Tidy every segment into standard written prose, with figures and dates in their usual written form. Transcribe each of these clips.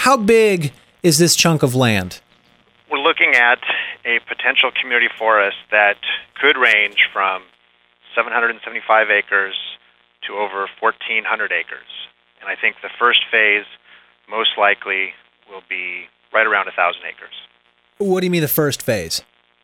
how big is this chunk of land? We're looking at a potential community forest that could range from 775 acres to over 1,400 acres. And I think the first phase most likely will be right around 1,000 acres. What do you mean the first phase?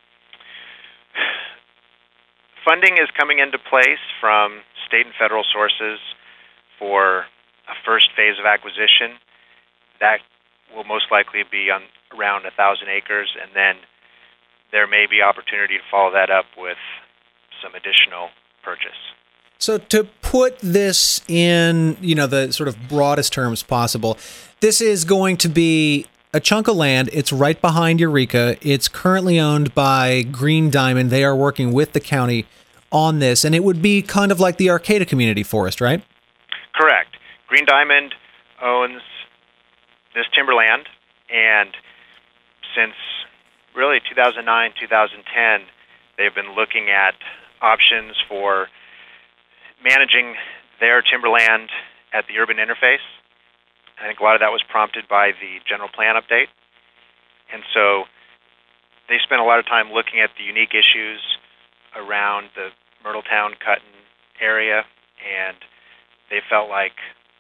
Funding is coming into place from state and federal sources for a first phase of acquisition. That will most likely be on around 1,000 acres, and then there may be opportunity to follow that up with some additional purchase. So to put this in, the sort of broadest terms possible, this is going to be a chunk of land. It's right behind Eureka. It's currently owned by Green Diamond. They are working with the county on this, and it would be kind of like the Arcata Community Forest, right? Correct. Green Diamond owns this timberland, and since really 2009, 2010, they've been looking at options for managing their timberland at the urban interface. I think a lot of that was prompted by the general plan update. And so they spent a lot of time looking at the unique issues around the Myrtletown-Cutton area, and they felt like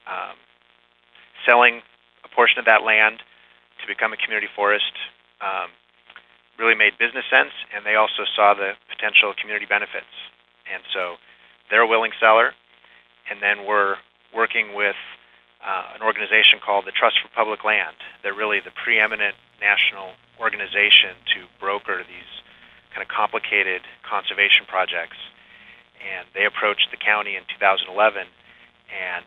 selling a portion of that land to become a community forest really made business sense, and they also saw the potential community benefits. And so they're a willing seller, and then we're working with an organization called the Trust for Public Land. They're really the preeminent national organization to broker these kind of complicated conservation projects. And they approached the county in 2011 and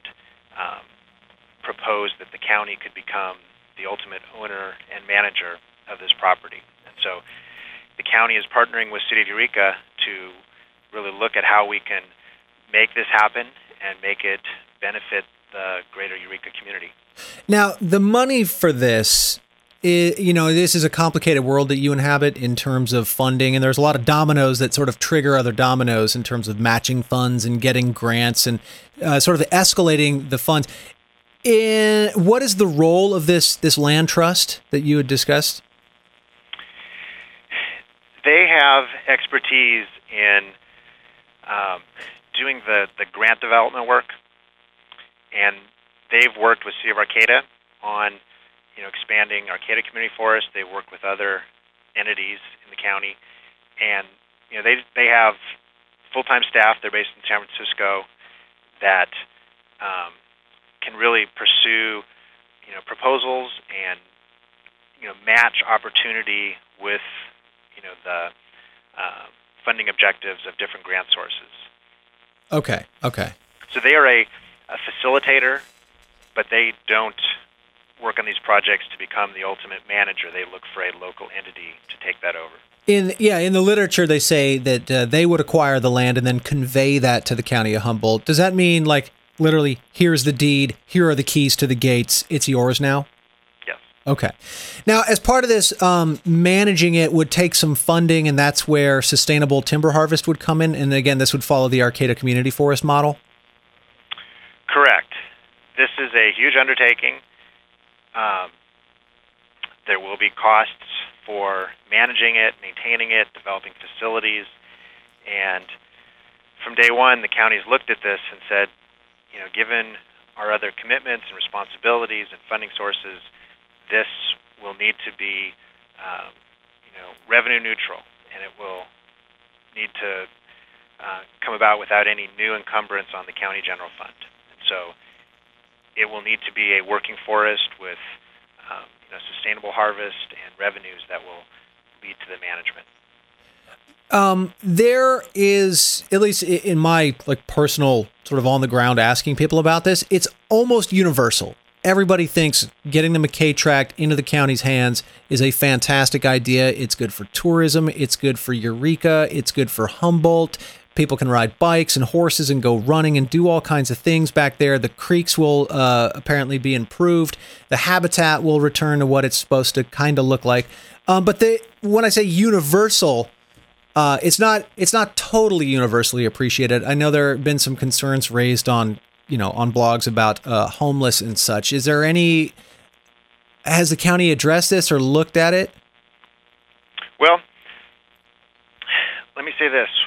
proposed that the county could become the ultimate owner and manager of this property. And so the county is partnering with City of Eureka to really look at how we can make this happen and make it benefit the greater Eureka community. Now, the money for this, this is a complicated world that you inhabit in terms of funding, and there's a lot of dominoes that sort of trigger other dominoes in terms of matching funds and getting grants and sort of escalating the funds. What is the role of this land trust that you had discussed? They have expertise in doing the grant development work, and they've worked with City of Arcata on expanding Arcata Community Forest. They work with other entities in the county, and they have full-time staff. They're based in San Francisco that can really pursue proposals and match opportunity with the funding objectives of different grant sources. Okay. So they are a facilitator, but they don't work on these projects to become the ultimate manager. They look for a local entity to take that over. In the literature, they say that they would acquire the land and then convey that to the county of Humboldt. Does that mean, like, literally, here's the deed, here are the keys to the gates, it's yours now? Yes. Okay. Now, as part of this, managing it would take some funding, and that's where sustainable timber harvest would come in. And again, this would follow the Arcata Community Forest model? Correct. This is a huge undertaking. There will be costs for managing it, maintaining it, developing facilities, and from day one, the county's looked at this and said, given our other commitments and responsibilities and funding sources, this will need to be, revenue neutral, and it will need to come about without any new encumbrance on the county general fund. And so it will need to be a working forest with sustainable harvest and revenues that will lead to the management. There is, at least in my personal sort of on the ground asking people about this, it's almost universal. Everybody thinks getting the McKay Tract into the county's hands is a fantastic idea. It's good for tourism. It's good for Eureka. It's good for Humboldt. People can ride bikes and horses and go running and do all kinds of things back there. The creeks will apparently be improved. The habitat will return to what it's supposed to kind of look like. But when I say universal, it's not totally universally appreciated. I know there have been some concerns raised on blogs about homeless and such. Is there any? has the county addressed this or looked at it? Well, let me say this.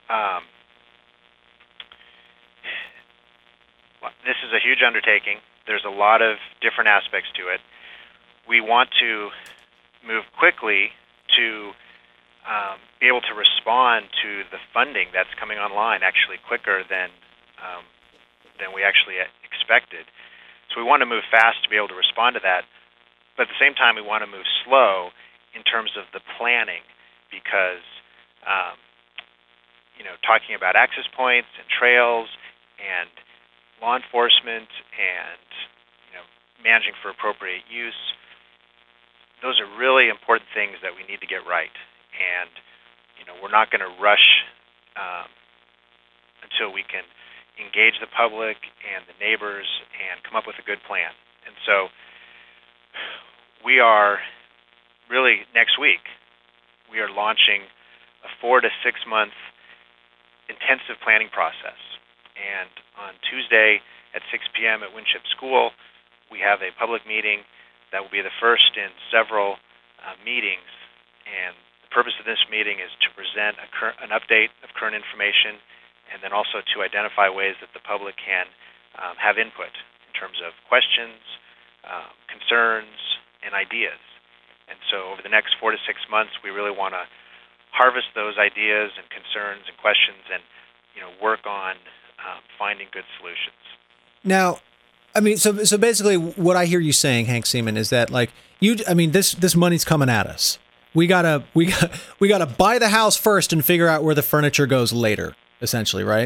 This is a huge undertaking. There's a lot of different aspects to it. We want to move quickly to be able to respond to the funding that's coming online actually quicker than we actually expected. So we want to move fast to be able to respond to that. But at the same time, we want to move slow in terms of the planning because, talking about access points and trails and law enforcement and, managing for appropriate use, those are really important things that we need to get right. And, we're not going to rush until we can engage the public and the neighbors and come up with a good plan. And so we are really, next week, we are launching a 4 to 6 month intensive planning process. And on Tuesday at 6 p.m. at Winship School, we have a public meeting that will be the first in several meetings. And the purpose of this meeting is to present an update of current information and then also to identify ways that the public can have input in terms of questions, concerns, and ideas. And so over the next 4 to 6 months, we really want to harvest those ideas and concerns and questions and work on finding good solutions. Now, I mean, so basically, what I hear you saying, Hank Seaman, is that this money's coming at us. We gotta buy the house first and figure out where the furniture goes later. Essentially, right?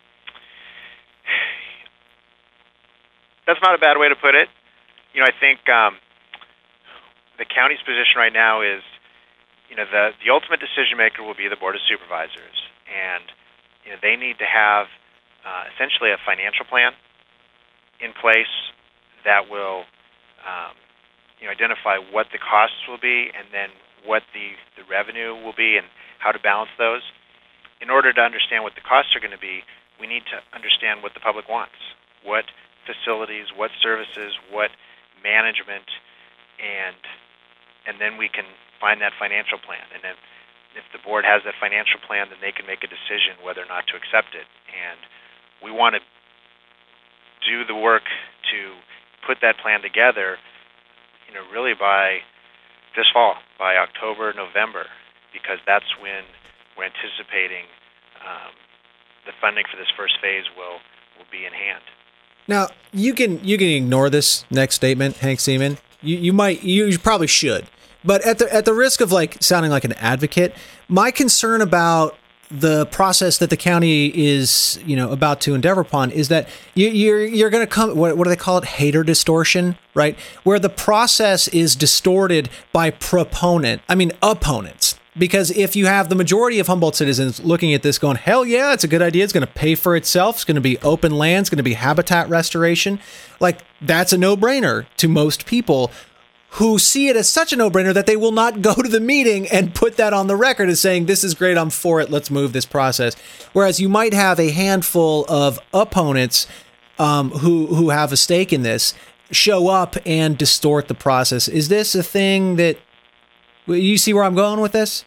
That's not a bad way to put it. I think the county's position right now is, the ultimate decision maker will be the Board of Supervisors, and they need to have essentially a financial plan in place that will identify what the costs will be and then what the revenue will be and how to balance those. In order to understand what the costs are going to be, we need to understand what the public wants, what facilities, what services, what management, and then we can find that financial plan. And then if the board has that financial plan, then they can make a decision whether or not to accept it. And we want to do the work to put that plan together, really by this fall, by October, November, because that's when we're anticipating the funding for this first phase will be in hand. Now, you can ignore this next statement, Hank Seaman. You probably should. But at the risk of sounding like an advocate, my concern about the process that the county is about to endeavor upon is that you're going to come, what do they call it, hater distortion, right? Where the process is distorted by opponents. Because if you have the majority of Humboldt citizens looking at this going, hell yeah, it's a good idea, it's going to pay for itself, it's going to be open land, it's going to be habitat restoration, that's a no-brainer to most people who see it as such a no-brainer that they will not go to the meeting and put that on the record as saying, this is great, I'm for it, let's move this process. Whereas you might have a handful of opponents who have a stake in this show up and distort the process. Is this a thing that, you see where I'm going with this?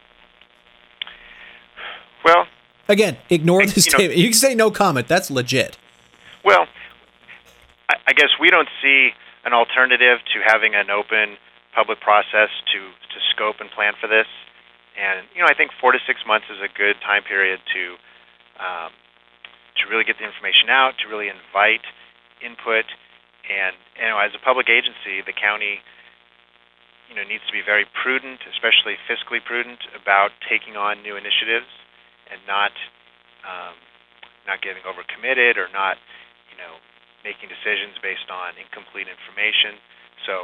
Well, again, ignore the statement. You can say no comment. That's legit. Well, I guess we don't see an alternative to having an open public process to scope and plan for this. And I think 4 to 6 months is a good time period to really get the information out, to really invite input, and as a public agency, the county needs to be very prudent, especially fiscally prudent, about taking on new initiatives and not getting overcommitted or not making decisions based on incomplete information. So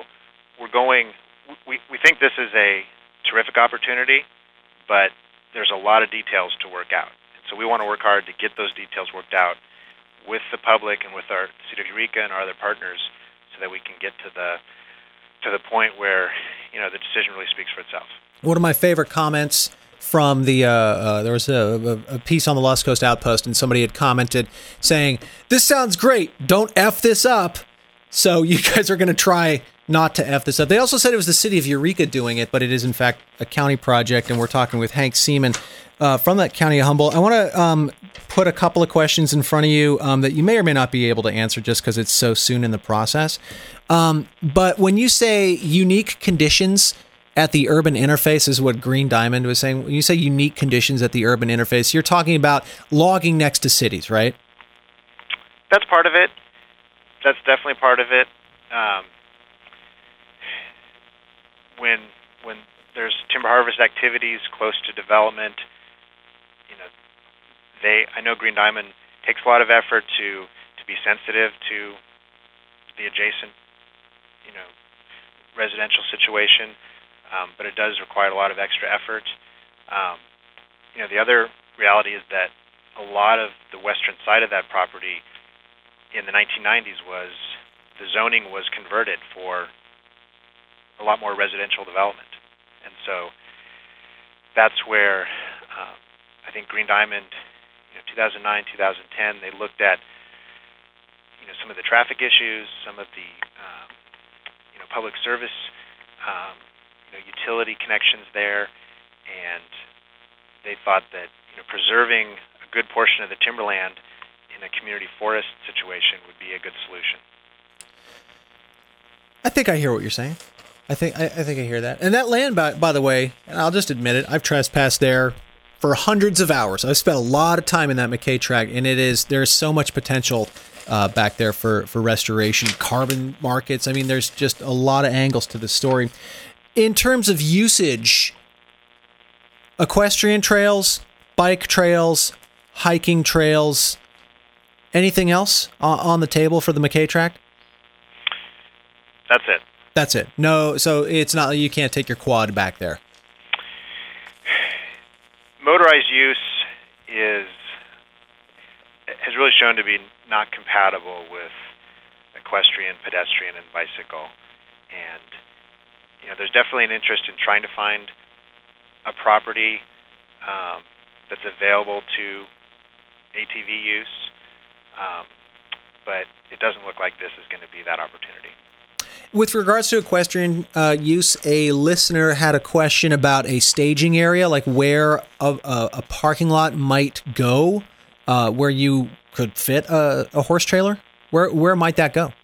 we think this is a terrific opportunity, but there's a lot of details to work out. And so we want to work hard to get those details worked out with the public and with our City of Eureka and our other partners so that we can get to the point where the decision really speaks for itself. One of my favorite comments from the there was a piece on the Lost Coast Outpost, and somebody had commented saying, "This sounds great. Don't F this up." So you guys are going to try not to F this up. They also said it was the city of Eureka doing it, but it is in fact a county project, and we're talking with Hank Seaman from that county of Humboldt. I want to put a couple of questions in front of you that you may or may not be able to answer just because it's so soon in the process. But when you say unique conditions at the urban interface, is what Green Diamond was saying. When you say unique conditions at the urban interface, you're talking about logging next to cities, right? That's part of it. That's definitely part of it. When there's timber harvest activities close to development, I know Green Diamond takes a lot of effort to be sensitive to the adjacent, residential situation, but it does require a lot of extra effort. The other reality is that a lot of the western side of that property in the 1990s the zoning was converted for a lot more residential development. And so that's where I think Green Diamond, 2009, 2010, they looked at some of the traffic issues, some of the public service utility connections there, and they thought that preserving a good portion of the timberland in a community forest situation would be a good solution. I think I hear what you're saying. I think I hear that. And that land, by the way, and I'll just admit it, I've trespassed there for hundreds of hours. I've spent a lot of time in that McKay tract, and there's so much potential back there for restoration, carbon markets. I mean, there's just a lot of angles to this story. In terms of usage, equestrian trails, bike trails, hiking trails, anything else on the table for the McKay tract? That's it. That's it. No, so it's not, you can't take your quad back there. Motorized use has really shown to be not compatible with equestrian, pedestrian, and bicycle. And there's definitely an interest in trying to find a property that's available to ATV use, but it doesn't look like this is going to be that opportunity. With regards to equestrian use, a listener had a question about a staging area, like where a parking lot might go, where you could fit a horse trailer. Where might that go?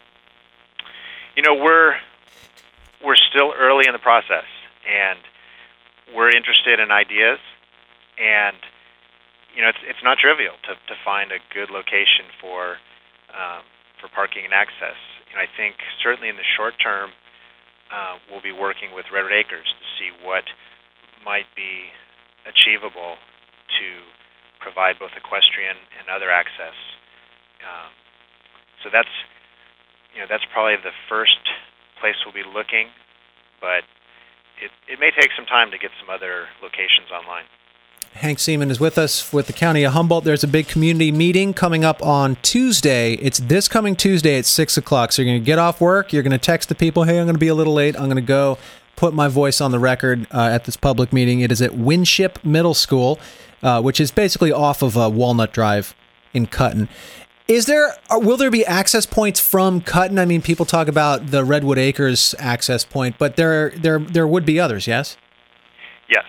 We're still early in the process, and we're interested in ideas, and it's not trivial to find a good location for parking and access. I think certainly in the short term, we'll be working with Redwood Acres to see what might be achievable to provide both equestrian and other access. So that's probably the first place we'll be looking, but it may take some time to get some other locations online. Hank Seaman is with us with the County of Humboldt. There's a big community meeting coming up on Tuesday. It's this coming Tuesday at 6 o'clock. So you're going to get off work. You're going to text the people, hey, I'm going to be a little late. I'm going to go put my voice on the record at this public meeting. It is at Winship Middle School, which is basically off of Walnut Drive in Cutton. Will there be access points from Cutton? I mean, people talk about the Redwood Acres access point, but there would be others, yes? Yes.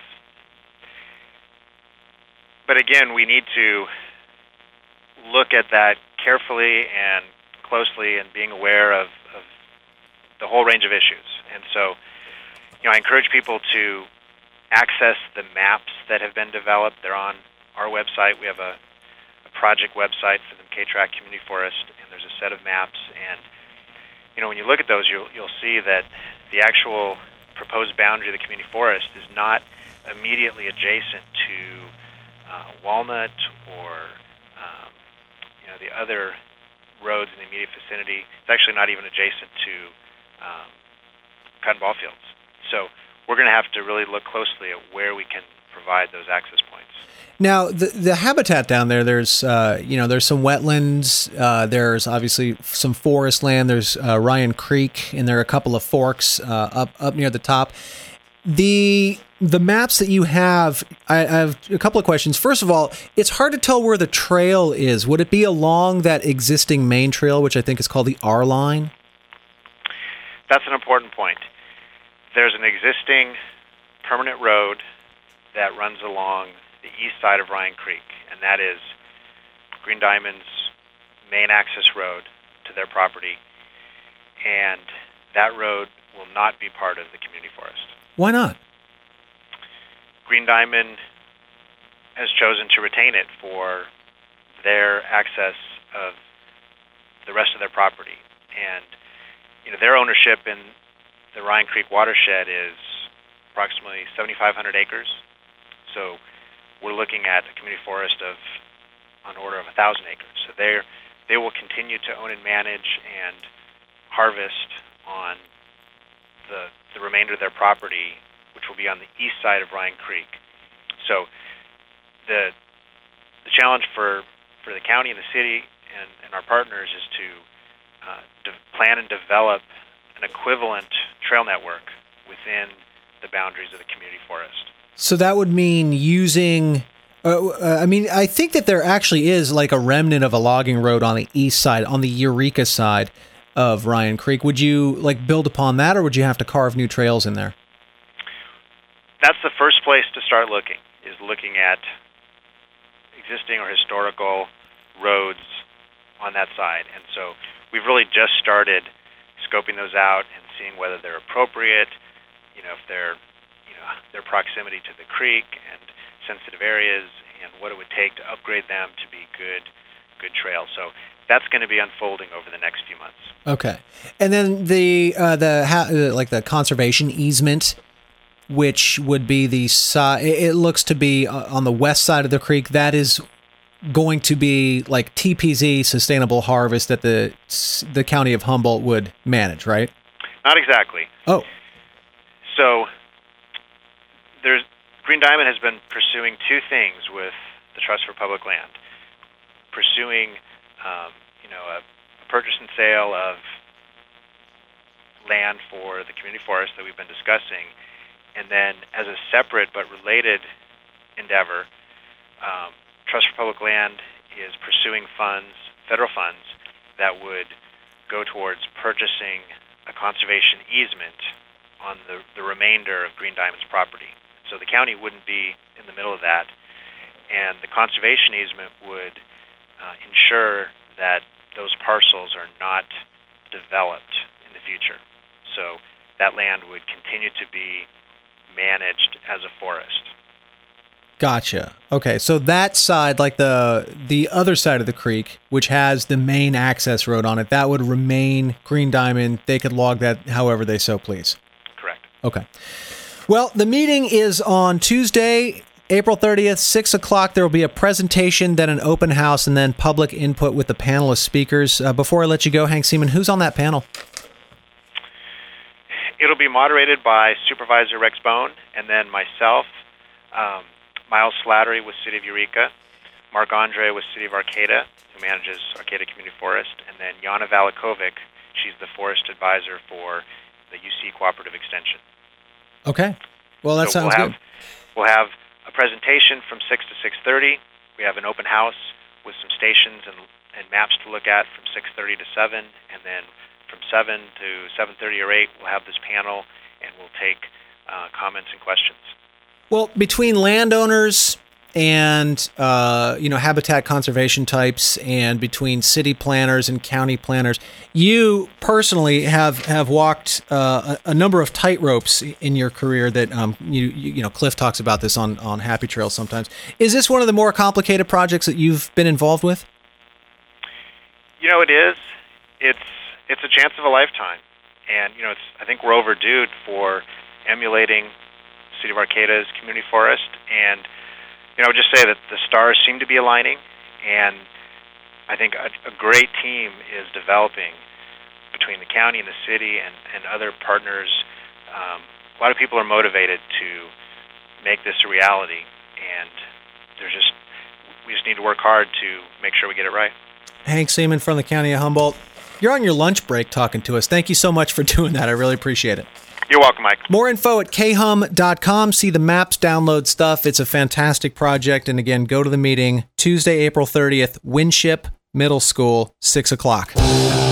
But again, we need to look at that carefully and closely and being aware of the whole range of issues. And so, I encourage people to access the maps that have been developed. They're on our website. We have a project website for the McKay Tract Community Forest, and there's a set of maps. And, when you look at those, you'll see that the actual proposed boundary of the community forest is not immediately adjacent to Walnut or the other roads in the immediate vicinity. It's actually not even adjacent to cotton ball fields. So we're going to have to really look closely at where we can provide those access points. Now, the habitat down there, there's some wetlands, there's obviously some forest land, there's Ryan Creek, and there are a couple of forks up near the top. The maps that you have, I have a couple of questions. First of all, it's hard to tell where the trail is. Would it be along that existing main trail, which I think is called the R line? That's an important point. There's an existing permanent road that runs along the east side of Ryan Creek, and that is Green Diamond's main access road to their property, and that road will not be part of the community forest. Why not? Green Diamond has chosen to retain it for their access of the rest of their property. And their ownership in the Ryan Creek watershed is approximately 7,500 acres. So we're looking at a community forest of on order of 1,000 acres. So they will continue to own and manage and harvest on the remainder of their property, which will be on the east side of Ryan Creek. So the challenge for the county and the city and our partners is to plan and develop an equivalent trail network within the boundaries of the community forest. So that would mean using... I think that there actually is like a remnant of a logging road on the east side, on the Eureka side of Ryan Creek. Would you build upon that, or would you have to carve new trails in there? That's the first place to start looking at existing or historical roads on that side. And so we've really just started scoping those out and seeing whether they're appropriate, if they're, their proximity to the creek and sensitive areas, and what it would take to upgrade them to be good trails. So that's going to be unfolding over the next few months. Okay, and then the conservation easement, which would be the side. It looks to be on the west side of the creek. That is going to be like TPZ, Sustainable Harvest, that the county of Humboldt would manage, right? Not exactly. Oh, so Green Diamond has been pursuing two things with the Trust for Public Land. Pursuing, a purchase and sale of land for the community forest that we've been discussing, and then as a separate but related endeavor, Trust for Public Land is pursuing federal funds, that would go towards purchasing a conservation easement on the remainder of Green Diamond's property. So the county wouldn't be in the middle of that, and the conservation easement would ensure that those parcels are not developed in the future. So that land would continue to be managed as a forest. Gotcha. Okay, so that side, like the other side of the creek, which has the main access road on it, that would remain Green Diamond. They could log that however they so please. Correct. Okay. Well, the meeting is on Tuesday, April 30th, 6 o'clock. There will be a presentation, then an open house, and then public input with the panelist speakers. Before I let you go, Hank Seaman, who's on that panel? It'll be moderated by Supervisor Rex Bone, and then myself, Miles Slattery with City of Eureka, Mark Andre with City of Arcata, who manages Arcata Community Forest, and then Jana Valikovic. She's the forest advisor for the UC Cooperative Extension. Okay. Well, that sounds good. We'll have a presentation from 6 to 6:30. We have an open house with some stations and maps to look at from 6:30 to 7, and then from 7 to 7:30 or 8, we'll have this panel, and we'll take comments and questions. Well, between landowners and habitat conservation types, and between city planners and county planners, you personally have walked a number of tightropes in your career that Cliff talks about this on Happy Trails sometimes. Is this one of the more complicated projects that you've been involved with? It is. It's a chance of a lifetime, and I think we're overdue for emulating City of Arcata's community forest, and I would just say that the stars seem to be aligning, and I think a great team is developing between the county and the city and other partners. A lot of people are motivated to make this a reality, and we just need to work hard to make sure we get it right. Hank Seaman from the County of Humboldt. You're on your lunch break talking to us. Thank you so much for doing that. I really appreciate it. You're welcome, Mike. More info at khum.com. See the maps, download stuff. It's a fantastic project. And again, go to the meeting Tuesday, April 30th, Winship Middle School, 6 o'clock.